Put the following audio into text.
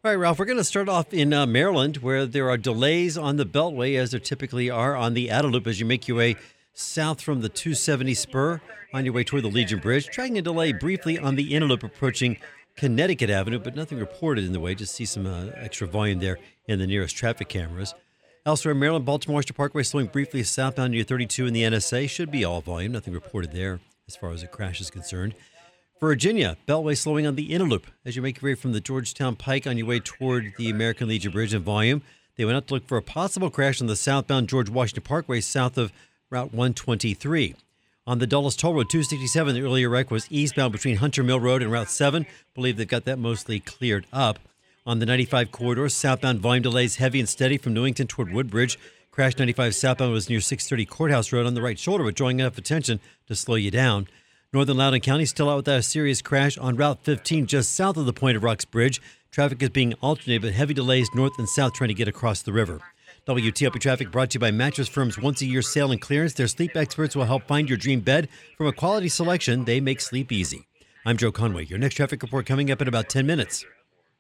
All right, Ralph, we're going to start off in Maryland, where there are delays on the Beltway, as there typically are on the Outer Loop as you make your way south from the 270 spur on your way toward the Legion Bridge. Tracking a delay briefly on the Inner Loop approaching Connecticut Avenue, but nothing reported in the way. Just see some extra volume there in the nearest traffic cameras. Elsewhere, Maryland, Baltimore-Oyster Parkway slowing briefly southbound near 32 in the NSA. Should be all volume. Nothing reported there as far as a crash is concerned. Virginia, Beltway slowing on the Inner Loop as you make your way from the Georgetown Pike on your way toward the American Legion Bridge in volume. They went out to look for a possible crash on the southbound George Washington Parkway south of Route 123. On the Dulles Toll Road 267, the earlier wreck was eastbound between Hunter Mill Road and Route 7. Believe they've got that mostly cleared up. On the 95 corridor, southbound volume delays heavy and steady from Newington toward Woodbridge. Crash 95 southbound was near 630 Courthouse Road on the right shoulder, but drawing enough attention to slow you down. Northern Loudoun County still out without a serious crash on Route 15 just south of the Point of Rocks Bridge. Traffic is being alternated, but heavy delays north and south trying to get across the river. WTOP traffic brought to you by Mattress Firm's once-a-year sale and clearance. Their sleep experts will help find your dream bed. From a quality selection, they make sleep easy. I'm Joe Conway. Your next traffic report coming up in about 10 minutes.